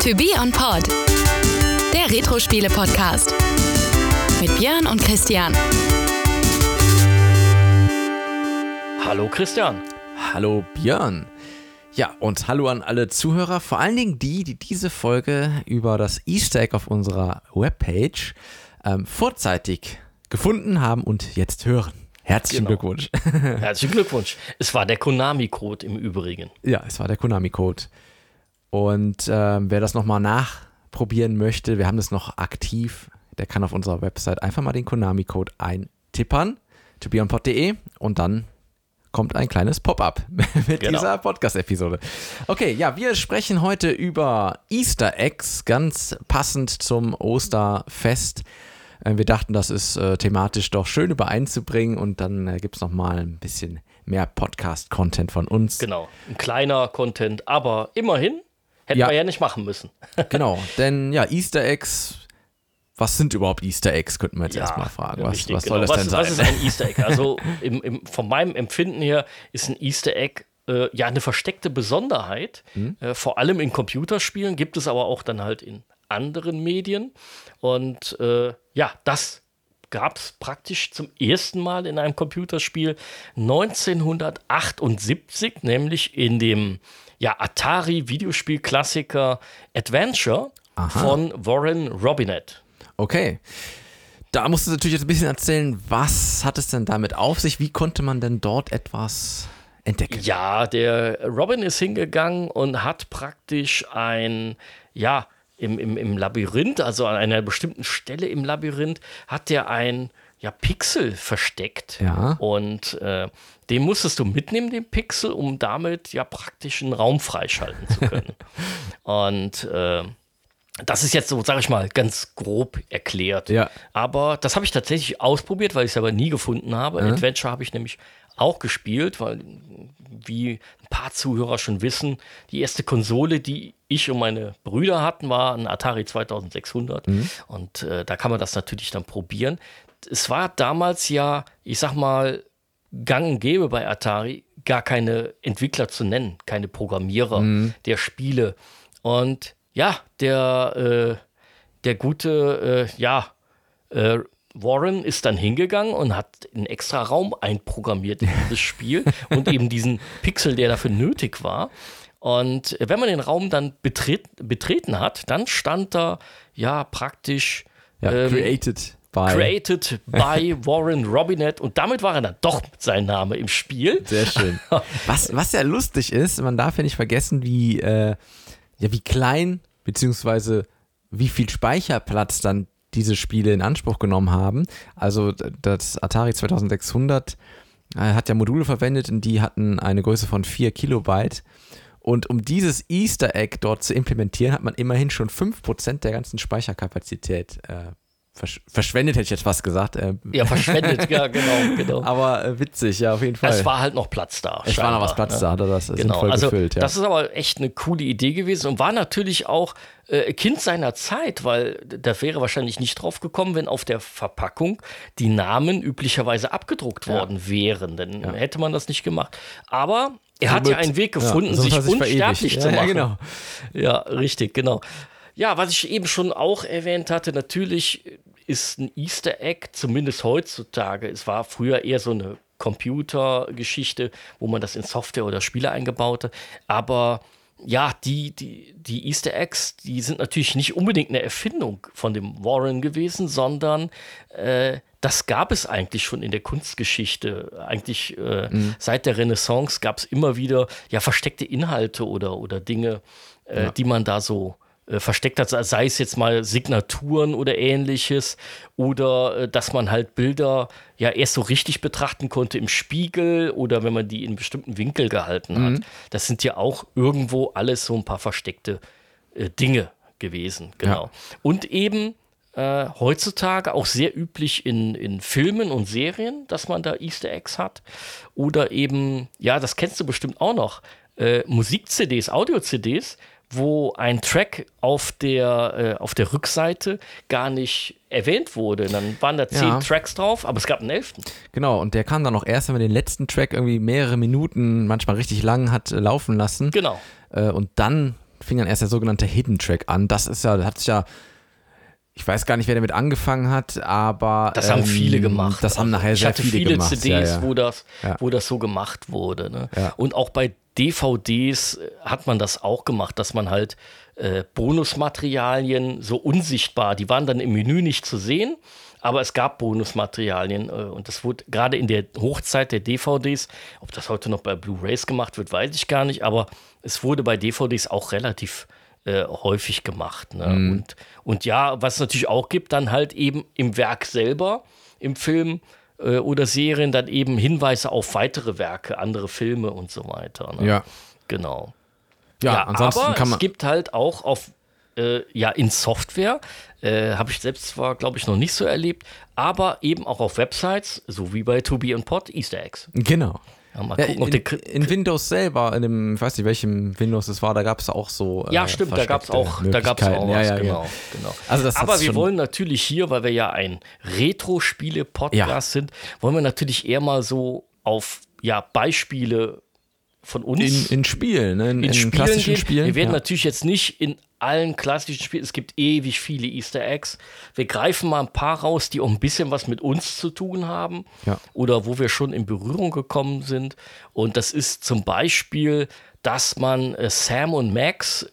To Be On Pod, der Retro-Spiele-Podcast mit Björn und Christian. Hallo Christian. Hallo Björn. Ja, und hallo an alle Zuhörer, vor allen Dingen die diese Folge über das Easter Egg auf unserer Webpage vorzeitig gefunden haben und jetzt hören. Herzlichen Glückwunsch. Herzlichen Glückwunsch. Es war der Konami-Code im Übrigen. Ja, es war der Konami-Code. Und wer das nochmal nachprobieren möchte, wir haben das noch aktiv, der kann auf unserer Website einfach mal den Konami-Code eintippern, tobeonpod.de, und dann kommt ein kleines Pop-up mit dieser Podcast-Episode. Okay, ja, wir sprechen heute über Easter Eggs, ganz passend zum Osterfest. Wir dachten, das ist thematisch doch schön übereinzubringen, und dann gibt es nochmal ein bisschen mehr Podcast-Content von uns. Genau, ein kleiner Content, aber immerhin hätten wir ja nicht machen müssen. Genau, denn ja, Easter Eggs, was sind überhaupt Easter Eggs, könnten wir jetzt erstmal fragen. Was soll das denn sein? Was ist ein Easter Egg? Also von meinem Empfinden her ist ein Easter Egg eine versteckte Besonderheit. Vor allem in Computerspielen, gibt es aber auch dann halt in anderen Medien. Und das gab es praktisch zum ersten Mal in einem Computerspiel 1978, nämlich in dem Atari-Videospiel-Klassiker Adventure von Warren Robinett. Okay. Da musst du natürlich jetzt ein bisschen erzählen, was hat es denn damit auf sich? Wie konnte man denn dort etwas entdecken? Ja, der Robin ist hingegangen und hat praktisch im Labyrinth, also an einer bestimmten Stelle im Labyrinth, hat der ein Pixel versteckt. Ja. Und den musstest du mitnehmen, den Pixel, um damit praktisch einen Raum freischalten zu können. Und das ist jetzt so, sag ich mal, ganz grob erklärt. Ja. Aber das habe ich tatsächlich ausprobiert, weil ich es aber nie gefunden habe. Adventure habe ich nämlich auch gespielt, weil, wie ein paar Zuhörer schon wissen, die erste Konsole, die ich und meine Brüder hatten, war ein Atari 2600. Und da kann man das natürlich dann probieren. Es war damals ich sag mal, gang und gäbe bei Atari, gar keine Entwickler zu nennen, keine Programmierer der Spiele. Und der gute, Warren ist dann hingegangen und hat einen extra Raum einprogrammiert in dieses Spiel und eben diesen Pixel, der dafür nötig war. Und wenn man den Raum dann betreten hat, dann stand da praktisch Created by Warren Robinett, und damit war er dann doch mit seinem Namen im Spiel. Sehr schön. Was ja lustig ist, man darf ja nicht vergessen, wie klein beziehungsweise wie viel Speicherplatz dann diese Spiele in Anspruch genommen haben. Also das Atari 2600 hat ja Module verwendet, und die hatten eine Größe von 4 Kilobyte. Und um dieses Easter Egg dort zu implementieren, hat man immerhin schon 5% der ganzen Speicherkapazität verschwendet, hätte ich jetzt fast gesagt. Verschwendet, genau. Aber witzig, auf jeden Fall. Es war halt noch Platz da. Es war noch was Platz da, hat er das voll gefüllt. Das ist aber echt eine coole Idee gewesen und war natürlich auch Kind seiner Zeit, weil da wäre wahrscheinlich nicht drauf gekommen, wenn auf der Verpackung die Namen üblicherweise abgedruckt worden wären. Dann hätte man das nicht gemacht. Aber er hat einen Weg gefunden, sich unsterblich zu machen. Ja, genau. Ja, richtig, genau. Ja, was ich eben schon auch erwähnt hatte, natürlich ist ein Easter Egg, zumindest heutzutage, es war früher eher so eine Computergeschichte, wo man das in Software oder Spiele eingebaut hat, aber die Easter Eggs, die sind natürlich nicht unbedingt eine Erfindung von dem Warren gewesen, sondern das gab es eigentlich schon in der Kunstgeschichte. Eigentlich seit der Renaissance gab es immer wieder versteckte Inhalte oder Dinge, die man da so versteckt hat, sei es jetzt mal Signaturen oder ähnliches, oder dass man halt Bilder erst so richtig betrachten konnte im Spiegel oder wenn man die in einem bestimmten Winkel gehalten hat. Das sind ja auch irgendwo alles so ein paar versteckte Dinge gewesen, genau. Ja. Und eben heutzutage auch sehr üblich in Filmen und Serien, dass man da Easter Eggs hat, oder eben, das kennst du bestimmt auch noch, Musik-CDs, Audio-CDs, wo ein Track auf der Rückseite gar nicht erwähnt wurde. Dann waren da 10 Tracks drauf, aber es gab einen 11. Genau, und der kam dann auch erst, wenn man den letzten Track irgendwie mehrere Minuten, manchmal richtig lang hat laufen lassen. Genau. Und dann fing dann erst der sogenannte Hidden Track an. Das ist ja, hat sich ja, ich weiß gar nicht, wer damit angefangen hat, aber das haben viele gemacht. Das haben nachher sehr viele gemacht. Ich hatte viele CDs, wo das so gemacht wurde. Ne? Ja. Und auch bei DVDs hat man das auch gemacht, dass man halt Bonusmaterialien so unsichtbar, die waren dann im Menü nicht zu sehen, aber es gab Bonusmaterialien und das wurde gerade in der Hochzeit der DVDs, ob das heute noch bei Blu-rays gemacht wird, weiß ich gar nicht, aber es wurde bei DVDs auch relativ häufig gemacht. Ne? Und ja, was es natürlich auch gibt, dann halt eben im Werk selber, im Film oder Serien, dann eben Hinweise auf weitere Werke, andere Filme und so weiter. Ne? Ja. Genau. Ja, ansonsten aber kann man. Es gibt halt auch in Software, habe ich selbst zwar, glaube ich, noch nicht so erlebt, aber eben auch auf Websites, so wie bei To Be on Pod, Easter Eggs. Genau. Ja, mal gucken, in Windows selber, in dem, ich weiß nicht, welchem Windows es war, da gab es auch so. Ja, stimmt, da gab es auch was. Ja, genau. Also aber wir wollen natürlich hier, weil wir ja ein Retro-Spiele-Podcast sind, wollen wir natürlich eher mal so auf Beispiele von uns. In Spielen, ne? in klassischen Spielen. Wir werden natürlich jetzt nicht in allen klassischen Spielen, es gibt ewig viele Easter Eggs. Wir greifen mal ein paar raus, die auch ein bisschen was mit uns zu tun haben oder wo wir schon in Berührung gekommen sind. Und das ist zum Beispiel, dass man Sam und Max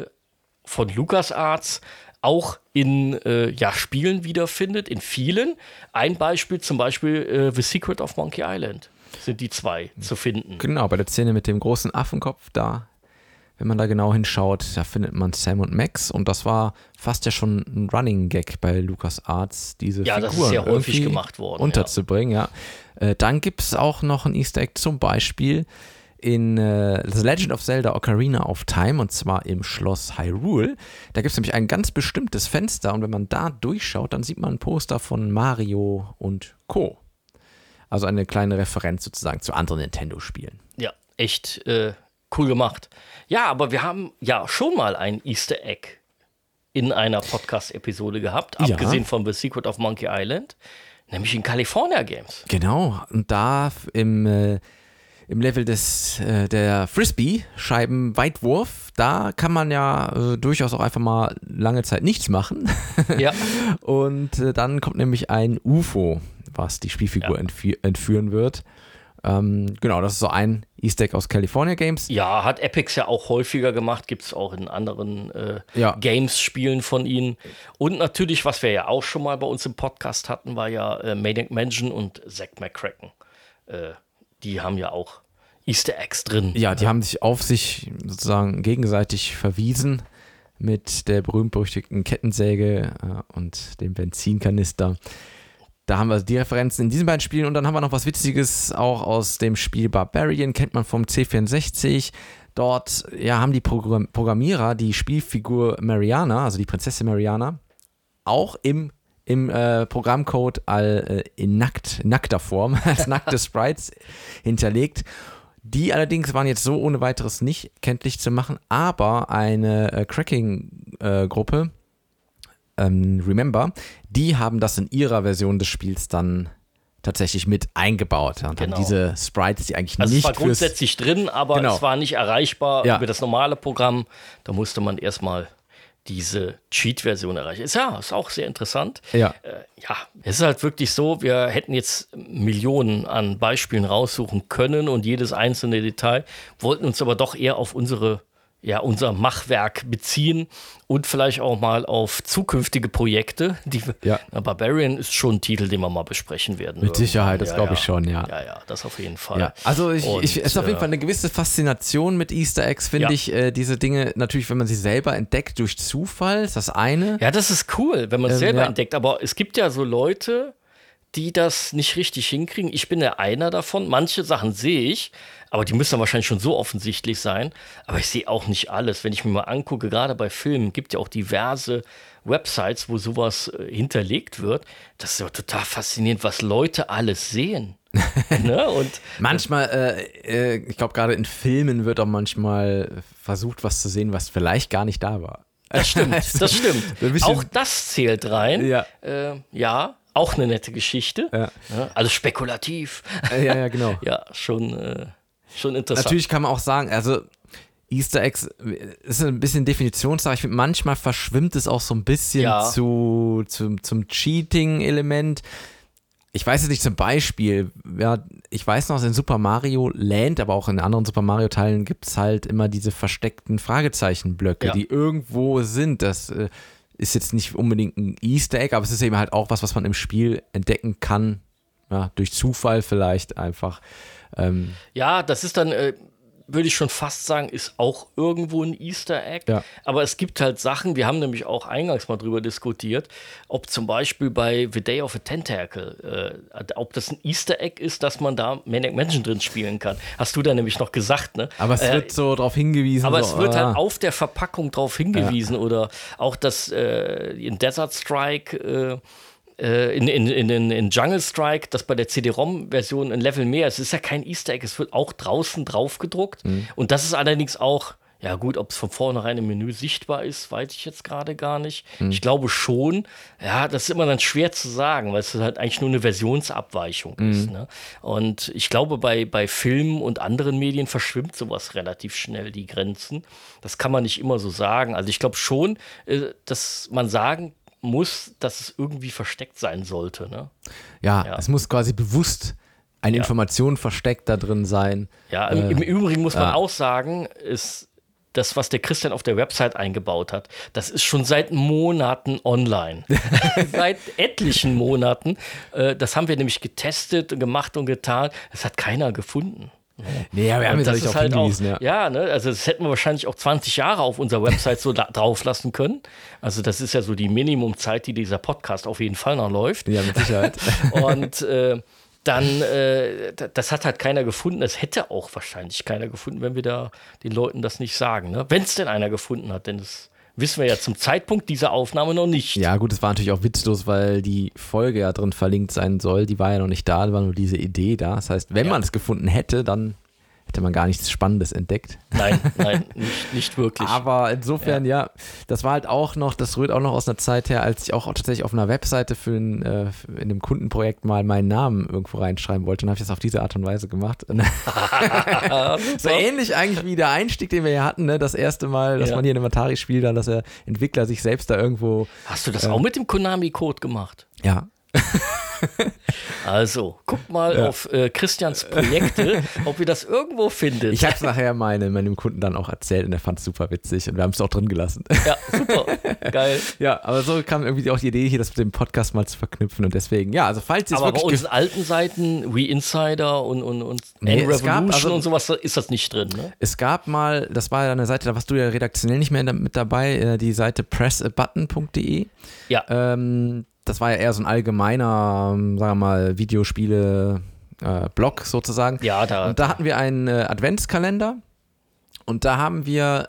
von LucasArts auch in Spielen wiederfindet, in vielen. Ein Beispiel zum Beispiel The Secret of Monkey Island. Sind die zwei zu finden. Genau, bei der Szene mit dem großen Affenkopf da, wenn man da genau hinschaut, da findet man Sam und Max und das war fast ja schon ein Running Gag bei LucasArts, diese Figuren das ist sehr häufig gemacht worden, unterzubringen. Ja. Dann gibt es auch noch ein Easter Egg, zum Beispiel in The Legend of Zelda Ocarina of Time und zwar im Schloss Hyrule. Da gibt es nämlich ein ganz bestimmtes Fenster und wenn man da durchschaut, dann sieht man ein Poster von Mario und Co. Also eine kleine Referenz sozusagen zu anderen Nintendo-Spielen. Ja, echt cool gemacht. Ja, aber wir haben ja schon mal ein Easter Egg in einer Podcast-Episode gehabt, abgesehen von The Secret of Monkey Island, nämlich in California Games. Genau, und da im Level der Frisbee-Scheiben-Weitwurf, da kann man ja durchaus auch einfach mal lange Zeit nichts machen. Ja. Und dann kommt nämlich ein UFO, was die Spielfigur entführen wird. Genau, das ist so ein Easter Egg aus California Games. Ja, hat Epix ja auch häufiger gemacht, gibt es auch in anderen Games-Spielen von ihnen. Und natürlich, was wir ja auch schon mal bei uns im Podcast hatten, war ja Maniac Mansion und Zack McCracken. Die haben ja auch Easter Eggs drin. Ja, die haben sich auf sich sozusagen gegenseitig verwiesen mit der berühmt-berüchtigten Kettensäge und dem Benzinkanister. Da haben wir die Referenzen in diesen beiden Spielen und dann haben wir noch was Witziges auch aus dem Spiel Barbarian, kennt man vom C64. Dort haben die Programmierer die Spielfigur Mariana, also die Prinzessin Mariana, auch im Programmcode in nackter Form, als nackte Sprites hinterlegt. Die allerdings waren jetzt so ohne weiteres nicht kenntlich zu machen, aber eine Cracking-Gruppe, Remember, die haben das in ihrer Version des Spiels dann tatsächlich mit eingebaut und haben diese Sprites, die eigentlich nicht es war grundsätzlich drin, aber es war nicht erreichbar über das normale Programm. Da musste man erstmal diese Cheat-Version erreichen. Ist auch sehr interessant. Ja. Es ist halt wirklich so, wir hätten jetzt Millionen an Beispielen raussuchen können und jedes einzelne Detail, wollten uns aber doch eher auf unser Machwerk beziehen und vielleicht auch mal auf zukünftige Projekte. Barbarian ist schon ein Titel, den wir mal besprechen werden. Mit Sicherheit, das glaube ich schon, ja. Ja, das auf jeden Fall. Ja. Also es ist auf jeden Fall eine gewisse Faszination mit Easter Eggs, finde ich. Diese Dinge, natürlich, wenn man sie selber entdeckt durch Zufall, ist das eine. Ja, das ist cool, wenn man es selber entdeckt. Aber es gibt ja so Leute, die das nicht richtig hinkriegen. Ich bin ja einer davon. Manche Sachen sehe ich, aber die müssen dann wahrscheinlich schon so offensichtlich sein. Aber ich sehe auch nicht alles. Wenn ich mir mal angucke, gerade bei Filmen, gibt ja auch diverse Websites, wo sowas hinterlegt wird. Das ist ja total faszinierend, was Leute alles sehen. Ne? Und manchmal, ich glaube, gerade in Filmen wird auch manchmal versucht, was zu sehen, was vielleicht gar nicht da war. Das stimmt, das stimmt. Auch das zählt rein. Ja. Auch eine nette Geschichte. Ja, also spekulativ. Ja, genau. Ja, schon interessant. Natürlich kann man auch sagen, also Easter Eggs ist ein bisschen Definitionssache. Ich finde, manchmal verschwimmt es auch so ein bisschen zum Cheating-Element. Ich weiß jetzt nicht, zum Beispiel, ja, ich weiß noch, in Super Mario Land, aber auch in anderen Super Mario Teilen gibt es halt immer diese versteckten Fragezeichenblöcke, die irgendwo sind. Das ist jetzt nicht unbedingt ein Easter Egg, aber es ist eben halt auch was man im Spiel entdecken kann, ja, durch Zufall vielleicht einfach. Ja, das ist dann, würde ich schon fast sagen, ist auch irgendwo ein Easter Egg. Ja. Aber es gibt halt Sachen, wir haben nämlich auch eingangs mal drüber diskutiert, ob zum Beispiel bei The Day of a Tentacle, ob das ein Easter Egg ist, dass man da Maniac Mansion drin spielen kann. Hast du da nämlich noch gesagt, ne? Aber es wird so drauf hingewiesen. Aber es wird halt auf der Verpackung drauf hingewiesen oder auch das in Desert Strike in Jungle Strike, das bei der CD-ROM-Version ein Level mehr ist. Es ist ja kein Easter Egg, es wird auch draußen drauf gedruckt. Und das ist allerdings auch, ja gut, ob es von vornherein im Menü sichtbar ist, weiß ich jetzt gerade gar nicht. Ich glaube schon. Ja, das ist immer dann schwer zu sagen, weil es halt eigentlich nur eine Versionsabweichung ist. Ne? Und ich glaube, bei Filmen und anderen Medien verschwimmt sowas relativ schnell, die Grenzen. Das kann man nicht immer so sagen. Also ich glaube schon, dass man sagen muss, dass es irgendwie versteckt sein sollte. Ne? Ja, es muss quasi bewusst eine Information versteckt da drin sein. Ja, im Übrigen muss man auch sagen, ist das, was der Christian auf der Website eingebaut hat, das ist schon seit Monaten online. Seit etlichen Monaten. Das haben wir nämlich getestet, gemacht und getan. Das hat keiner gefunden. Nee, ja, wir haben jetzt das auch hingewiesen. Ne, also das hätten wir wahrscheinlich auch 20 Jahre auf unserer Website so drauf lassen können. Also das ist ja so die Minimumzeit, die dieser Podcast auf jeden Fall noch läuft. Ja, mit Sicherheit. Und dann, das hat halt keiner gefunden. Das hätte auch wahrscheinlich keiner gefunden, wenn wir da den Leuten das nicht sagen. Ne? Wenn es denn einer gefunden hat, denn das wissen wir ja zum Zeitpunkt dieser Aufnahme noch nicht. Ja gut, es war natürlich auch witzlos, weil die Folge ja drin verlinkt sein soll. Die war ja noch nicht da, da war nur diese Idee da. Das heißt, wenn man es gefunden hätte, dann hätte man gar nichts Spannendes entdeckt. Nein, nicht wirklich. Aber insofern, das war halt auch noch, das rührt auch noch aus einer Zeit her, als ich auch tatsächlich auf einer Webseite in einem Kundenprojekt mal meinen Namen irgendwo reinschreiben wollte. Und habe ich das auf diese Art und Weise gemacht. So ähnlich eigentlich wie der Einstieg, den wir hier hatten, ne? Das erste Mal, dass man hier in einem Atari-Spiel dann, dass der Entwickler sich selbst da irgendwo... Hast du das auch mit dem Konami-Code gemacht? Ja. Also, guck mal auf Christians Projekte, ob ihr das irgendwo findet. Ich habe es nachher meinem Kunden dann auch erzählt und er fand es super witzig und wir haben es auch drin gelassen. Ja, super, geil. Ja, aber so kam irgendwie auch die Idee, hier das mit dem Podcast mal zu verknüpfen und deswegen, also falls ihr es wirklich... Aber bei unseren alten Seiten, We Insider und N-Revolution und sowas, ist das nicht drin, ne? Es gab mal, das war ja eine Seite, da warst du ja redaktionell nicht mehr mit dabei, die Seite pressabutton.de. Ja. Das war ja eher so ein allgemeiner, sagen wir mal, Videospiele-Blog sozusagen. Ja, und da hatten wir einen Adventskalender und da haben wir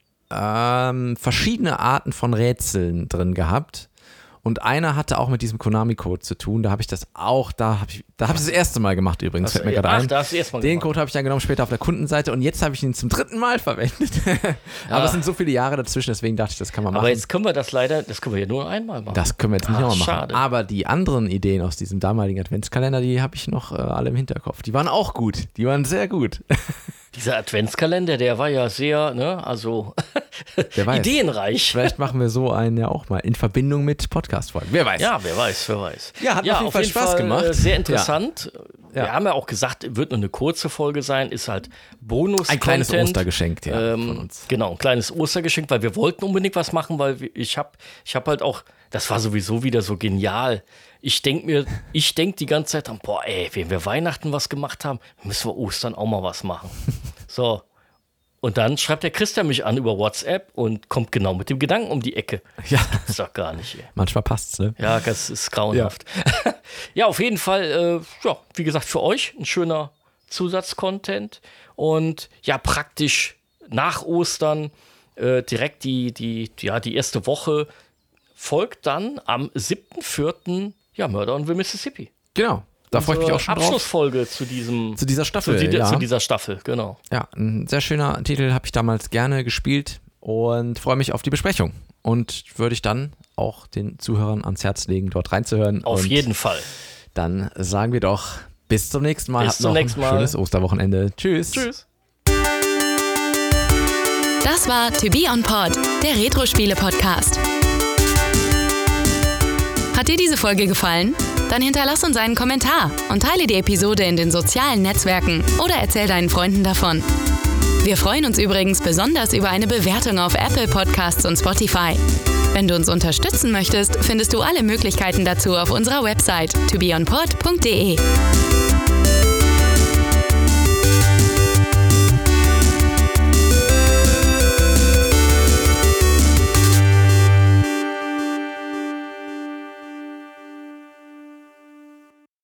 verschiedene Arten von Rätseln drin gehabt. Und einer hatte auch mit diesem Konami-Code zu tun. Da habe ich das auch, da habe ich das erste Mal gemacht übrigens, fällt mir gerade ein. Da hast du erst mal Den gemacht. Code habe ich dann genommen später auf der Kundenseite und jetzt habe ich ihn zum 3. Mal verwendet. Aber es sind so viele Jahre dazwischen, deswegen dachte ich, das kann man machen. Aber jetzt können wir das können wir ja nur einmal machen. Das können wir jetzt nicht nochmal machen. Schade. Aber die anderen Ideen aus diesem damaligen Adventskalender, die habe ich noch alle im Hinterkopf. Die waren auch gut. Die waren sehr gut. Dieser Adventskalender, der war ja sehr, ne, also ideenreich. Vielleicht machen wir so einen ja auch mal in Verbindung mit Podcast-Folgen. Wer weiß. Ja, wer weiß. Ja, hat auf jeden Fall Spaß gemacht. Sehr interessant. Ja. Wir haben ja auch gesagt, wird nur eine kurze Folge sein, ist halt Bonus-Content. Ein kleines Ostergeschenk, von uns. Genau, ein kleines Ostergeschenk, weil wir wollten unbedingt was machen, weil ich hab halt auch, das war sowieso wieder so genial. Ich denk die ganze Zeit dran, wenn wir Weihnachten was gemacht haben, müssen wir Ostern auch mal was machen. So. Und dann schreibt der Christian mich an über WhatsApp und kommt genau mit dem Gedanken um die Ecke. Ja. Das ist doch gar nicht. Ey. Manchmal passt's, ne? Ja, das ist grauenhaft. Ja, auf jeden Fall, wie gesagt, für euch ein schöner Zusatzcontent. Und ja, praktisch nach Ostern direkt die erste Woche folgt dann am 7.4. Murder on the Mississippi. Genau. Da freue ich mich auch schon drauf. Abschlussfolge zu dieser Staffel. Zu dieser Staffel, genau. Ja, ein sehr schöner Titel, habe ich damals gerne gespielt und freue mich auf die Besprechung. Und würde ich dann auch den Zuhörern ans Herz legen, dort reinzuhören. Auf jeden Fall. Dann sagen wir doch bis zum nächsten Mal. Bis zum nächsten Mal. Schönes Osterwochenende. Tschüss. Tschüss. Das war To Be On Pod, der Retro-Spiele-Podcast. Hat dir diese Folge gefallen? Dann hinterlass uns einen Kommentar und teile die Episode in den sozialen Netzwerken oder erzähl deinen Freunden davon. Wir freuen uns übrigens besonders über eine Bewertung auf Apple Podcasts und Spotify. Wenn du uns unterstützen möchtest, findest du alle Möglichkeiten dazu auf unserer Website tobeonpod.de.